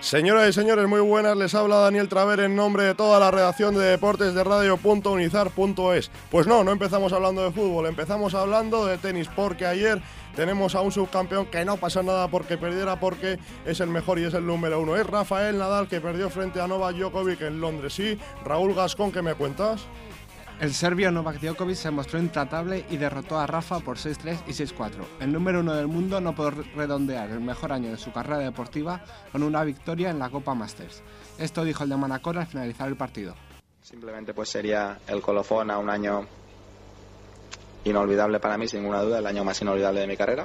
Señoras y señores, muy buenas, les habla Daniel Traver en nombre de toda la redacción de deportes de radio.unizar.es. Pues no empezamos hablando de fútbol, empezamos hablando de tenis, porque ayer tenemos a un subcampeón que no pasa nada porque perdiera, porque es el mejor y es el número uno. Es Rafael Nadal, que perdió frente a Novak Djokovic en Londres. Sí, Raúl Gascón, ¿qué me cuentas? El serbio Novak Djokovic se mostró intratable y derrotó a Rafa por 6-3 y 6-4. El número uno del mundo no pudo redondear el mejor año de su carrera deportiva con una victoria en la Copa Masters. Esto dijo el de Manacor al finalizar el partido. Simplemente pues sería el colofón a un año inolvidable para mí, sin ninguna duda, el año más inolvidable de mi carrera.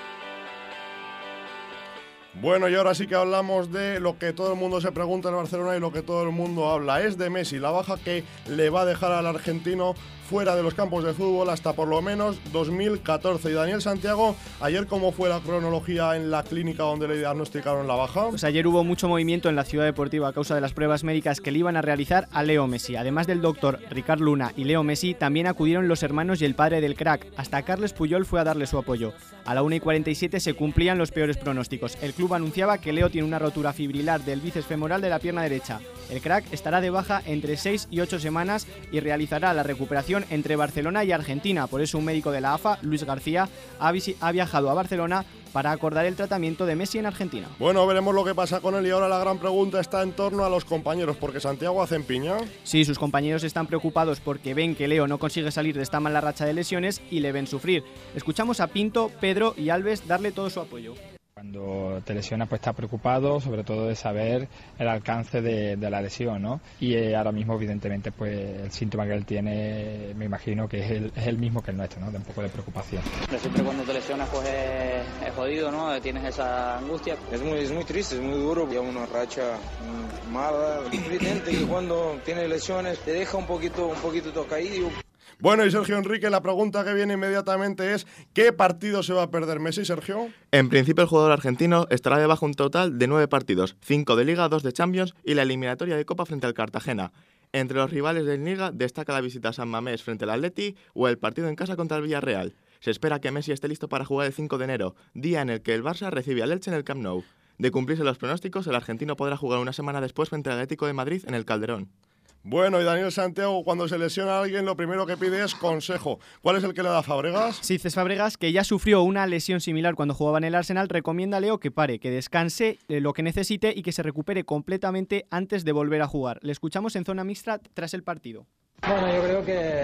Bueno, y ahora sí que hablamos de lo que todo el mundo se pregunta en Barcelona y lo que todo el mundo habla. Es de Messi, la baja que le va a dejar al argentino fuera de los campos de fútbol hasta por lo menos 2014. Y Daniel Santiago, ayer, ¿cómo fue la cronología en la clínica donde le diagnosticaron la baja? Pues ayer hubo mucho movimiento en la ciudad deportiva a causa de las pruebas médicas que le iban a realizar a Leo Messi. Además del doctor Ricard Luna y Leo Messi, también acudieron los hermanos y el padre del crack. Hasta Carles Puyol fue a darle su apoyo. A la 1:47 se cumplían los peores pronósticos. El club anunciaba que Leo tiene una rotura fibrilar del bíceps femoral de la pierna derecha. El crack estará de baja entre 6 y 8 semanas y realizará la recuperación entre Barcelona y Argentina. Por eso un médico de la AFA, Luis García, ha viajado a Barcelona para acordar el tratamiento de Messi en Argentina. Bueno, veremos lo que pasa con él, y ahora la gran pregunta está en torno a los compañeros, porque Santiago hacen piña. Sí, sus compañeros están preocupados porque ven que Leo no consigue salir de esta mala racha de lesiones y le ven sufrir. Escuchamos a Pinto, Pedro y Alves darle todo su apoyo. Cuando te lesionas, pues estás preocupado, sobre todo de saber el alcance de la lesión, ¿no? Y ahora mismo, evidentemente, pues el síntoma que él tiene, me imagino que es el mismo que el nuestro, ¿no? De un poco de preocupación. Pero siempre cuando te lesionas, pues es jodido, ¿no? Tienes esa angustia. Es muy triste, es muy duro. Ya una racha mala. Es evidente que cuando tienes lesiones te deja un poquito tocadillo. Bueno, y Sergio Enrique, la pregunta que viene inmediatamente es: ¿qué partido se va a perder Messi, Sergio? En principio, el jugador argentino estará de baja un total de 9 partidos, 5 de Liga, 2 de Champions y la eliminatoria de Copa frente al Cartagena. Entre los rivales de Liga destaca la visita a San Mamés frente al Atleti o el partido en casa contra el Villarreal. Se espera que Messi esté listo para jugar el 5 de enero, día en el que el Barça recibe al Elche en el Camp Nou. De cumplirse los pronósticos, el argentino podrá jugar una semana después frente al Atlético de Madrid en el Calderón. Bueno, y Daniel Santiago, cuando se lesiona a alguien, lo primero que pide es consejo. ¿Cuál es el que le da Fábregas? Sí, Cés Fábregas, que ya sufrió una lesión similar cuando jugaba en el Arsenal, recomienda a Leo que pare, que descanse lo que necesite y que se recupere completamente antes de volver a jugar. Le escuchamos en zona mixta tras el partido. Bueno, yo creo que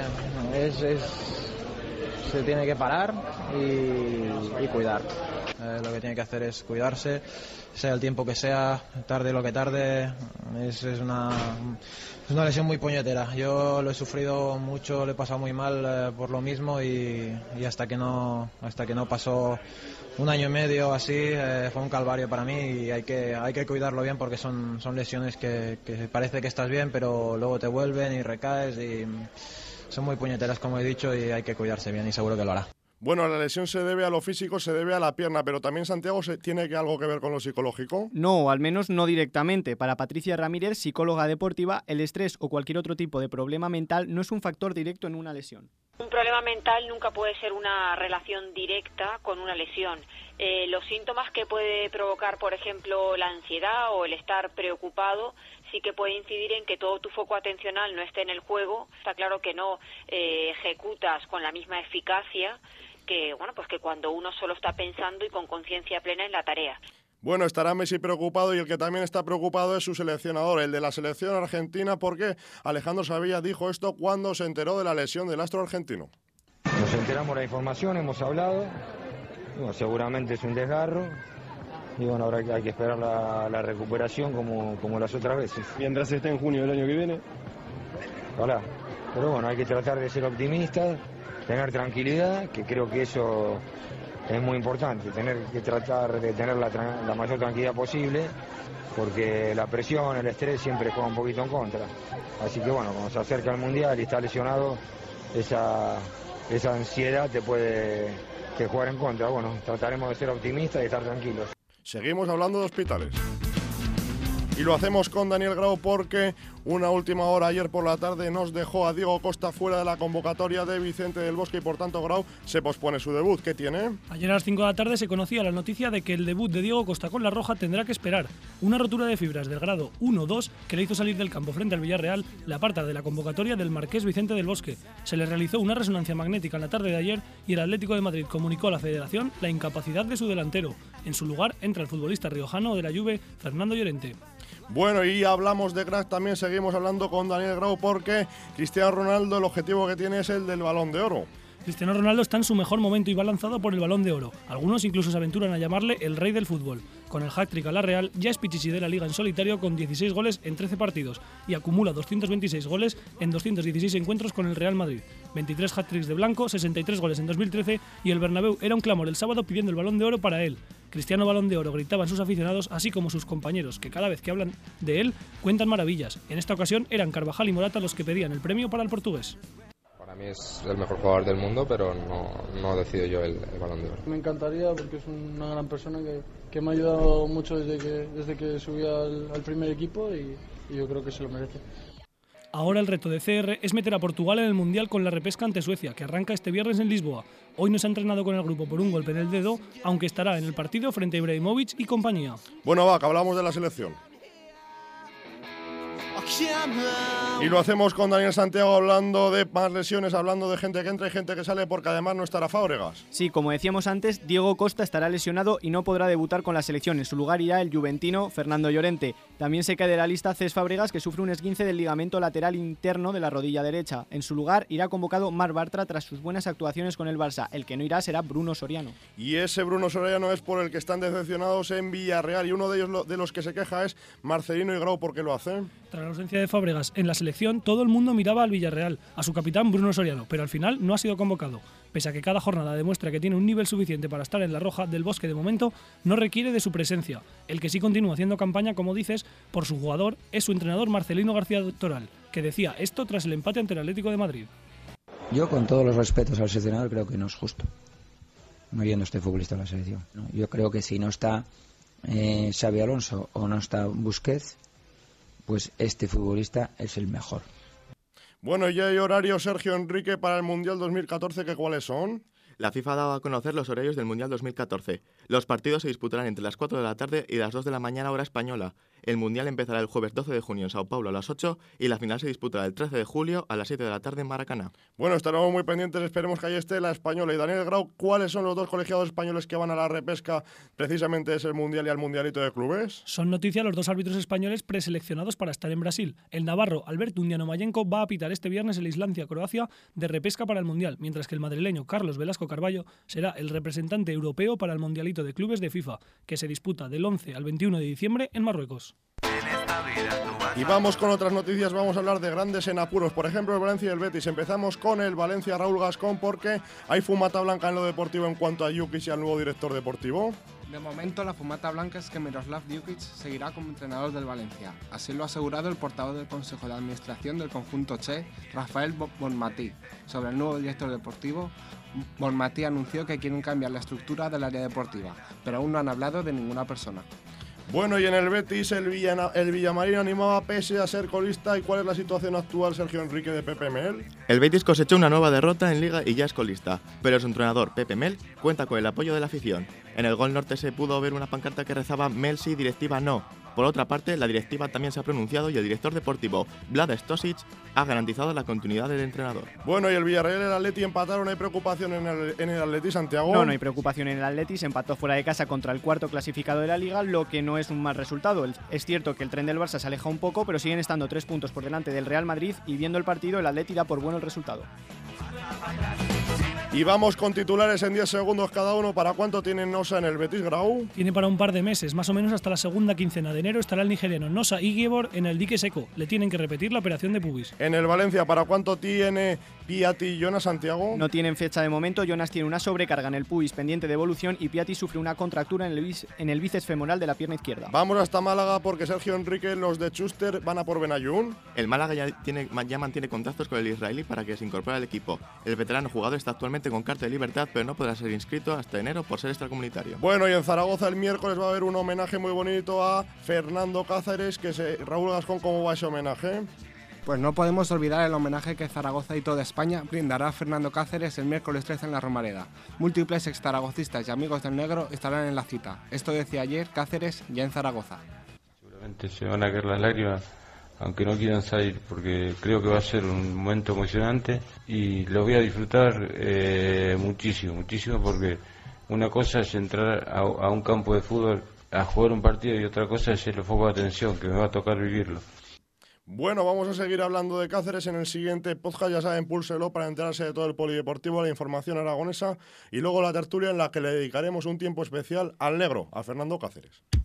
se tiene que parar y cuidar. Lo que tiene que hacer es cuidarse, sea el tiempo que sea, tarde lo que tarde. Es una lesión muy puñetera. Yo lo he sufrido mucho, lo he pasado muy mal por lo mismo y hasta que no pasó un año y medio así, fue un calvario para mí y hay que cuidarlo bien porque son lesiones que parece que estás bien, pero luego te vuelven y recaes y son muy puñeteras, como he dicho, y hay que cuidarse bien y seguro que lo hará. Bueno, la lesión se debe a lo físico, se debe a la pierna, pero también, Santiago, ¿tiene algo que ver con lo psicológico? No, al menos no directamente. Para Patricia Ramírez, psicóloga deportiva, el estrés o cualquier otro tipo de problema mental no es un factor directo en una lesión. Un problema mental nunca puede ser una relación directa con una lesión. Los síntomas que puede provocar, por ejemplo, la ansiedad o el estar preocupado, sí que puede incidir en que todo tu foco atencional no esté en el juego. Está claro que no ejecutas con la misma eficacia que cuando uno solo está pensando y con conciencia plena en la tarea. Bueno, estará Messi preocupado, y el que también está preocupado es su seleccionador, el de la selección argentina, porque Alejandro Sabella dijo esto cuando se enteró de la lesión del astro argentino. Nos enteramos de la información, hemos hablado, bueno, seguramente es un desgarro, y bueno, ahora hay que esperar la recuperación como las otras veces. Mientras esté en junio del año que viene. Ojalá, pero bueno, hay que tratar de ser optimistas, tener tranquilidad, que creo que eso es muy importante, tener que tratar de tener la mayor tranquilidad posible, porque la presión, el estrés siempre juega un poquito en contra. Así que bueno, cuando se acerca el Mundial y está lesionado, esa ansiedad te puede jugar en contra. Bueno, trataremos de ser optimistas y estar tranquilos. Seguimos hablando de hospitales. Y lo hacemos con Daniel Grau porque una última hora ayer por la tarde nos dejó a Diego Costa fuera de la convocatoria de Vicente del Bosque y por tanto Grau se pospone su debut. ¿Qué tiene? Ayer a las 5 de la tarde se conocía la noticia de que el debut de Diego Costa con la Roja tendrá que esperar. Una rotura de fibras del grado 1-2 que le hizo salir del campo frente al Villarreal le aparta de la convocatoria del marqués Vicente del Bosque. Se le realizó una resonancia magnética en la tarde de ayer y el Atlético de Madrid comunicó a la Federación la incapacidad de su delantero. En su lugar entra el futbolista riojano de la Juve, Fernando Llorente. Bueno, y hablamos de crack, también seguimos hablando con Daniel Grau porque Cristiano Ronaldo, el objetivo que tiene es el del Balón de Oro. Cristiano Ronaldo está en su mejor momento y va lanzado por el Balón de Oro. Algunos incluso se aventuran a llamarle el rey del fútbol. Con el hat-trick a la Real, ya es pichichi de la Liga en solitario con 16 goles en 13 partidos y acumula 226 goles en 216 encuentros con el Real Madrid. 23 hat-tricks de Blanco, 63 goles en 2013 y el Bernabéu era un clamor el sábado pidiendo el Balón de Oro para él. Cristiano Balón de Oro gritaban sus aficionados, así como sus compañeros, que cada vez que hablan de él cuentan maravillas. En esta ocasión eran Carvajal y Morata los que pedían el premio para el portugués. Para mí es el mejor jugador del mundo, pero no decido yo el Balón de Oro. Me encantaría porque es una gran persona que me ha ayudado mucho desde que subí al primer equipo y yo creo que se lo merece. Ahora el reto de CR es meter a Portugal en el Mundial con la repesca ante Suecia, que arranca este viernes en Lisboa. Hoy no se ha entrenado con el grupo por un golpe en el dedo, aunque estará en el partido frente a Ibrahimovic y compañía. Bueno, va, que hablamos de la selección. Y lo hacemos con Daniel Santiago hablando de más lesiones, hablando de gente que entra y gente que sale, porque además no estará Fábregas. Sí, como decíamos antes, Diego Costa estará lesionado y no podrá debutar con la selección. En su lugar irá el juventino Fernando Llorente. También se cae de la lista Cés Fábregas, que sufre un esguince del ligamento lateral interno de la rodilla derecha. En su lugar irá convocado Marc Bartra tras sus buenas actuaciones con el Barça. El que no irá será Bruno Soriano. Y ese Bruno Soriano es por el que están decepcionados en Villarreal, y uno de ellos de los que se queja es Marcelino y Grau. ¿Por qué lo hacen? Tras la ausencia de Fábregas en la selección, todo el mundo miraba al Villarreal, a su capitán Bruno Soriano, pero al final no ha sido convocado. Pese a que cada jornada demuestra que tiene un nivel suficiente para estar en la Roja, Del Bosque de momento no requiere de su presencia. El que sí continúa haciendo campaña, como dices, por su jugador es su entrenador Marcelino García Toral, que decía esto tras el empate ante el Atlético de Madrid. Yo, con todos los respetos al seleccionador, creo que no es justo, no yendo este futbolista a la selección, ¿no? Yo creo que si no está Xabi Alonso o no está Busquets, pues este futbolista es el mejor. Bueno, y hay horario, Sergio Enrique, para el Mundial 2014, ¿que cuáles son? La FIFA ha dado a conocer los horarios del Mundial 2014. Los partidos se disputarán entre las 4 de la tarde y las 2 de la mañana hora española. El Mundial empezará el jueves 12 de junio en Sao Paulo a las 8 y la final se disputará el 13 de julio a las 7 de la tarde en Maracaná. Bueno, estaremos muy pendientes, esperemos que ahí esté la española. Y Daniel Grau, ¿cuáles son los dos colegiados españoles que van a la repesca precisamente ese Mundial y al Mundialito de Clubes? Son noticia los dos árbitros españoles preseleccionados para estar en Brasil. El navarro Alberto Undiano Mayenco va a pitar este viernes el Islandia-Croacia de repesca para el Mundial, mientras que el madrileño Carlos Velasco Carballo será el representante europeo para el Mundialito de Clubes de FIFA, que se disputa del 11 al 21 de diciembre en Marruecos. Y vamos con otras noticias, vamos a hablar de grandes en apuros, por ejemplo el Valencia y el Betis. Empezamos con el Valencia, Raúl Gascón, porque hay fumata blanca en lo deportivo en cuanto a Jukic y al nuevo director deportivo. De momento la fumata blanca es que Miroslav Jukic seguirá como entrenador del Valencia. Así lo ha asegurado el portavoz del Consejo de Administración del conjunto Che, Rafael Bonmatí. Sobre el nuevo director deportivo, Bonmatí anunció que quieren cambiar la estructura del área deportiva, pero aún no han hablado de ninguna persona. Bueno, y en el Betis el Villamarín animaba pese a ser colista. ¿Y cuál es la situación actual, Sergio Enrique, de Pepe Mel? El Betis cosechó una nueva derrota en Liga y ya es colista, pero su entrenador, Pepe Mel, cuenta con el apoyo de la afición. En el Gol Norte se pudo ver una pancarta que rezaba "Mel sí, directiva no". Por otra parte, la directiva también se ha pronunciado y el director deportivo, Vlad Stosic, ha garantizado la continuidad del entrenador. Bueno, y el Villarreal y el Atleti empataron. ¿Hay preocupación en el Atleti, Santiago? No hay preocupación en el Atleti. Se empató fuera de casa contra el cuarto clasificado de la Liga, lo que no es un mal resultado. Es cierto que el tren del Barça se aleja un poco, pero siguen estando 3 puntos por delante del Real Madrid y viendo el partido, el Atleti da por bueno el resultado. Y vamos con titulares en 10 segundos cada uno. ¿Para cuánto tiene Nosa en el Betis, Grau? Tiene para un par de meses, más o menos hasta la segunda quincena de enero estará el nigeriano Nosa Igiebor en el dique seco. Le tienen que repetir la operación de pubis. En el Valencia, ¿para cuánto tiene Piatti y Jonas, Santiago? No tienen fecha de momento. Jonas tiene una sobrecarga en el pubis pendiente de evolución y Piatti sufre una contractura en el bíceps femoral de la pierna izquierda. Vamos hasta Málaga porque Sergio Enrique, los de Schuster van a por Benayoun. El Málaga ya mantiene contactos con el israelí para que se incorpore al equipo. El veterano jugador está actualmente permanente con carta de libertad, pero no podrá ser inscrito hasta enero por ser extracomunitario. Bueno, y en Zaragoza el miércoles va a haber un homenaje muy bonito a Fernando Cáceres, Raúl Gascón, ¿cómo va ese homenaje? Pues no podemos olvidar el homenaje que Zaragoza y toda España brindará a Fernando Cáceres el miércoles 13 en la Romareda. Múltiples exzaragocistas y amigos del negro estarán en la cita. Esto decía ayer Cáceres ya en Zaragoza. Seguramente se van a caer las lágrimas, aunque no quieran salir, porque creo que va a ser un momento emocionante y lo voy a disfrutar muchísimo, porque una cosa es entrar a un campo de fútbol a jugar un partido y otra cosa es el foco de atención, que me va a tocar vivirlo. Bueno, vamos a seguir hablando de Cáceres en el siguiente podcast, ya saben, púlselo para enterarse de todo el polideportivo, la información aragonesa y luego la tertulia en la que le dedicaremos un tiempo especial al negro, a Fernando Cáceres.